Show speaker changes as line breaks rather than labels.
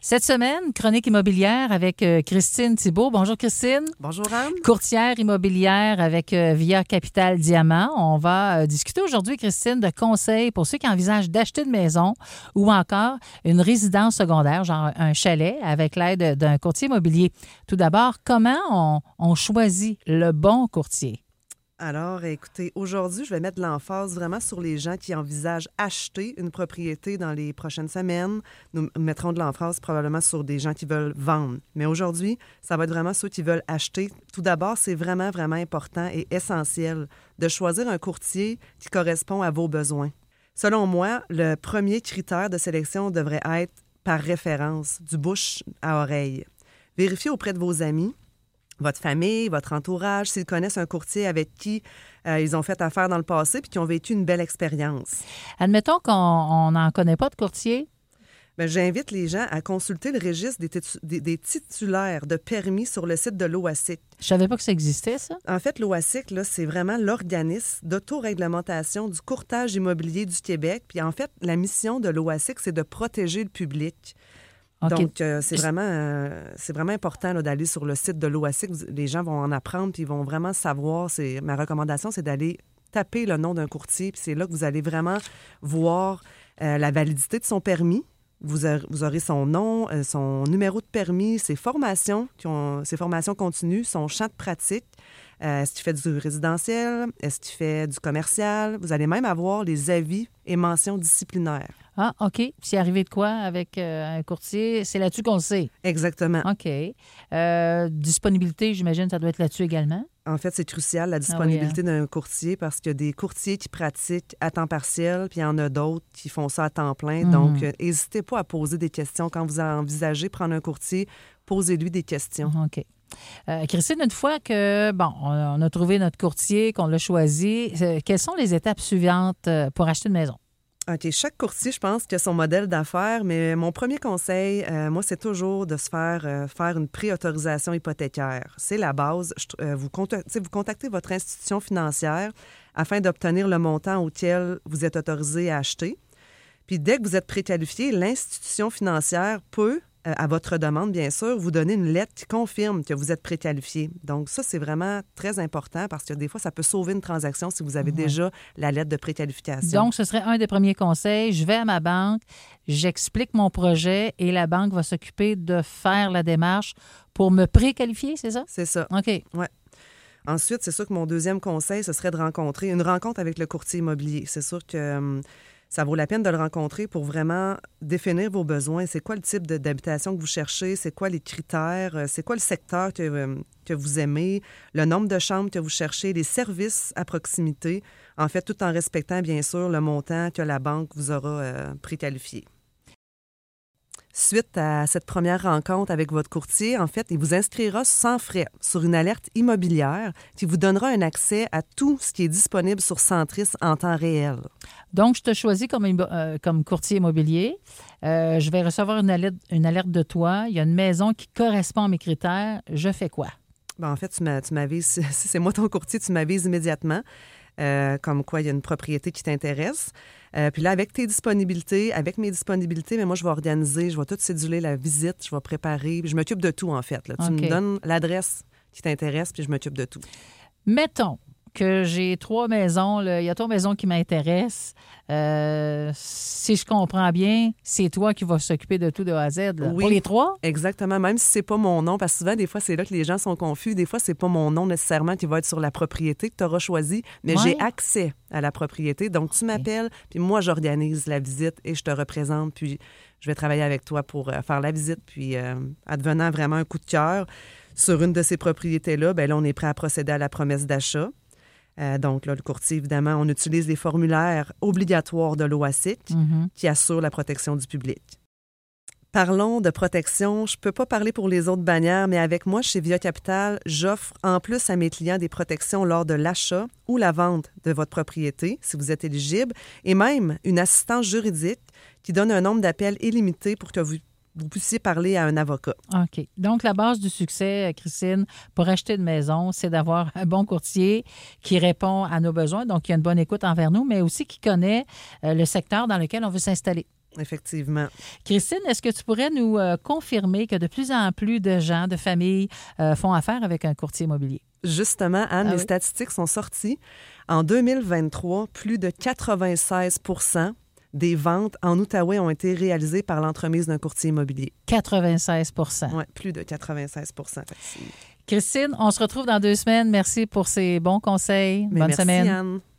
Cette semaine, chronique immobilière avec Christine Thibault. Bonjour Christine.
Bonjour Anne.
Courtière immobilière avec Via Capital Diamant. On va discuter aujourd'hui, Christine, de conseils pour ceux qui envisagent d'acheter une maison ou encore une résidence secondaire, genre un chalet, avec l'aide d'un courtier immobilier. Tout d'abord, comment on choisit le bon courtier?
Alors, écoutez, aujourd'hui, je vais mettre de l'emphase vraiment sur les gens qui envisagent acheter une propriété dans les prochaines semaines. Nous mettrons de l'emphase probablement sur des gens qui veulent vendre. Mais aujourd'hui, ça va être vraiment ceux qui veulent acheter. Tout d'abord, c'est vraiment, vraiment important et essentiel de choisir un courtier qui correspond à vos besoins. Selon moi, le premier critère de sélection devrait être par référence, du bouche à oreille. Vérifiez auprès de vos amis, votre famille, votre entourage, s'ils connaissent un courtier avec qui ils ont fait affaire dans le passé puis qui ont vécu une belle expérience.
Admettons qu'on n'en connaît pas de courtier.
Bien, j'invite les gens à consulter le registre des titulaires de permis sur le site de l'OASIC.
Je savais pas que ça existait, ça.
En fait, l'OASIC, là, c'est vraiment l'organisme d'autoréglementation du courtage immobilier du Québec. Puis en fait, la mission de l'OASIC, c'est de protéger le public.
Okay.
Donc, c'est vraiment important là, d'aller sur le site de l'OASIC. Les gens vont en apprendre puis ils vont vraiment savoir. Ma recommandation, c'est d'aller taper le nom d'un courtier. Puis c'est là que vous allez vraiment voir la validité de son permis. Vous aurez son nom, son numéro de permis, ses formations continues, son champ de pratique. Est-ce qu'il fait du résidentiel? Est-ce qu'il fait du commercial? Vous allez même avoir les avis et mentions disciplinaires.
Ah, OK. C'est arrivé de quoi avec un courtier? C'est là-dessus qu'on le sait.
Exactement.
OK. Disponibilité, j'imagine, ça doit être là-dessus également?
En fait, c'est crucial, la disponibilité d'un courtier, parce qu'il y a des courtiers qui pratiquent à temps partiel, puis il y en a d'autres qui font ça à temps plein. Donc, n'hésitez pas à poser des questions. Quand vous envisagez prendre un courtier, posez-lui des questions.
OK. Christine, une fois que, on a trouvé notre courtier, qu'on l'a choisi, quelles sont les étapes suivantes pour acheter une maison?
OK. Chaque courtier, je pense, qui a son modèle d'affaires, mais mon premier conseil, moi, c'est toujours de se faire une préautorisation hypothécaire. C'est la base. Vous contactez votre institution financière afin d'obtenir le montant auquel vous êtes autorisé à acheter. Puis dès que vous êtes préqualifié, l'institution financière peut, à votre demande, bien sûr, vous donner une lettre qui confirme que vous êtes préqualifié. Donc ça, c'est vraiment très important parce que des fois, ça peut sauver une transaction si vous avez déjà la lettre de préqualification.
Donc, ce serait un des premiers conseils. Je vais à ma banque, j'explique mon projet et la banque va s'occuper de faire la démarche pour me préqualifier, c'est ça?
C'est ça.
OK.
Ouais. Ensuite, c'est sûr que mon deuxième conseil, ce serait de rencontrer une rencontre avec le courtier immobilier. C'est sûr que ça vaut la peine de le rencontrer pour vraiment définir vos besoins. C'est quoi le type d'habitation que vous cherchez? C'est quoi les critères? C'est quoi le secteur que vous aimez? Le nombre de chambres que vous cherchez? Les services à proximité? En fait, tout en respectant, bien sûr, le montant que la banque vous aura préqualifié. Suite à cette première rencontre avec votre courtier, en fait, il vous inscrira sans frais sur une alerte immobilière qui vous donnera un accès à tout ce qui est disponible sur Centris en temps réel.
Donc, je te choisis comme courtier immobilier. Je vais recevoir une alerte de toi. Il y a une maison qui correspond à mes critères. Je fais quoi?
Bien, en fait, tu m'avises, si c'est moi ton courtier, tu m'avises immédiatement. Comme quoi il y a une propriété qui t'intéresse. Puis là, avec mes disponibilités, mais moi, je vais organiser, je vais tout céduler la visite, je vais préparer, puis je m'occupe de tout, en fait. Là. Tu me donnes l'adresse qui t'intéresse, puis je m'occupe de tout.
Mettons que j'ai 3 maisons. Là. Il y a 3 maisons qui m'intéressent. Si je comprends bien, c'est toi qui vas s'occuper de tout de A à Z. Là.
Oui,
pour les 3?
Exactement. Même si c'est pas mon nom, parce que souvent, des fois, c'est là que les gens sont confus. Des fois, c'est pas mon nom nécessairement qui va être sur la propriété que tu auras choisie, mais j'ai accès à la propriété. Donc, tu m'appelles, puis moi, j'organise la visite et je te représente, puis je vais travailler avec toi pour faire la visite. Puis, advenant vraiment un coup de cœur sur une de ces propriétés-là, bien là, on est prêt à procéder à la promesse d'achat. Donc, là, le courtier, évidemment, on utilise les formulaires obligatoires de l'OASIC qui assurent la protection du public. Parlons de protection. Je ne peux pas parler pour les autres bannières, mais avec moi, chez Via Capital, j'offre en plus à mes clients des protections lors de l'achat ou la vente de votre propriété, si vous êtes éligible, et même une assistance juridique qui donne un nombre d'appels illimité pour que vous puissiez parler à un avocat.
OK. Donc, la base du succès, Christine, pour acheter une maison, c'est d'avoir un bon courtier qui répond à nos besoins, donc qui a une bonne écoute envers nous, mais aussi qui connaît le secteur dans lequel on veut s'installer.
Effectivement.
Christine, est-ce que tu pourrais nous confirmer que de plus en plus de gens, de familles, font affaire avec un courtier immobilier?
Justement, Anne, les statistiques sont sorties. En 2023, plus de 96 % des ventes en Outaouais ont été réalisées par l'entremise d'un courtier immobilier.
96 %
Oui, plus de 96 %.
Christine, on se retrouve dans 2 semaines. Merci pour ces bons conseils. Bonne
merci,
semaine.
Anne.